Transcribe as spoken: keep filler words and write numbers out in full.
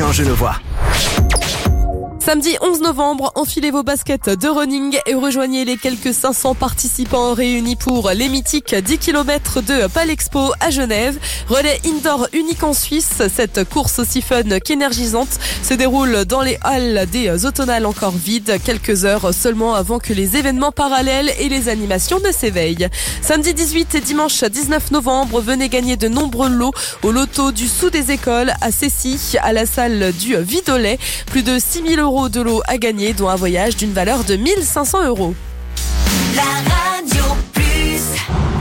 en Genevois. Samedi onze novembre, enfilez vos baskets de running et rejoignez les quelques cinq cents participants réunis pour les mythiques dix kilomètres de Palexpo à Genève. Relais indoor unique en Suisse, cette course aussi fun qu'énergisante se déroule dans les halles des automnales encore vides, quelques heures seulement avant que les événements parallèles et les animations ne s'éveillent. Samedi dix-huit et dimanche dix-neuf novembre, venez gagner de nombreux lots au loto du Sous des écoles à Cessy, à la salle du Vidolet. Plus de six mille euros de lots à gagner, dont un voyage d'une valeur de mille cinq cents euros. La